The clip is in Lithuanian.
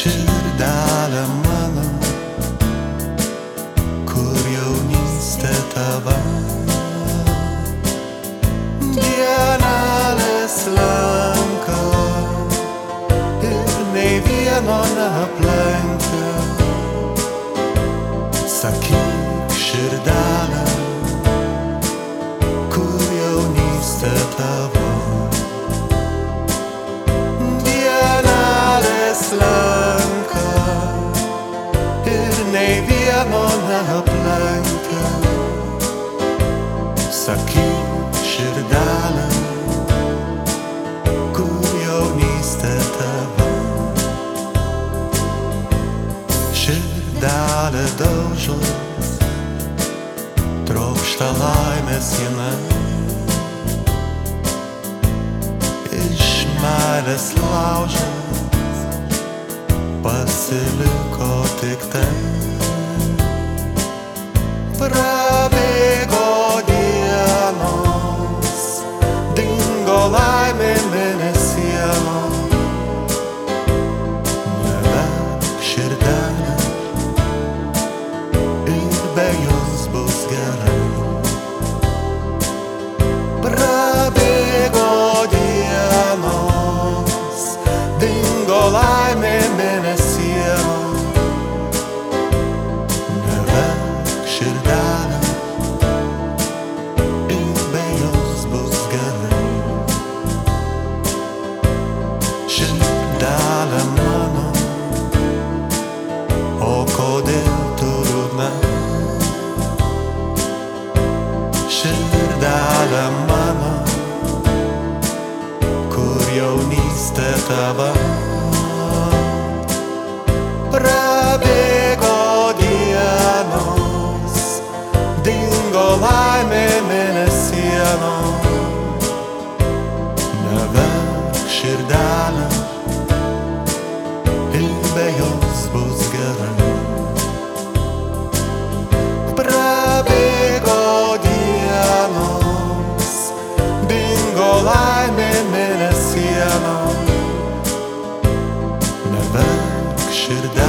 Širdele mano, kur jaunystė tava, dienelės slenka ir nei vieno neaplenkia. Sakyk, širdele, kur jaunystė tava, dienelės slenka ir nei vieno neaplenkia. Sakyk, širdele, kur jaunystė tava. Širdelė daužos, trokšta laimės jinai, iš meilės laužas pasiliko tik tai. Prabėgo dienos, dingo laimė mėnesienos. Neverk, širdele, ir be jos bus gerai. Prabėgo dienos, dingo laimė mėnesienos. Neverk, širdele, ir be jos bus gerai. Širdele mano, o kodėl tu liūdna? Širdele mano, kur jaunystė tava, prabėgo dienos, dingo laimė mėnesienos. Neverk, širdele, ir be jos bus gerai. Prabėgo dienos, dingo laimė mėnesienos. Neverk, širdele,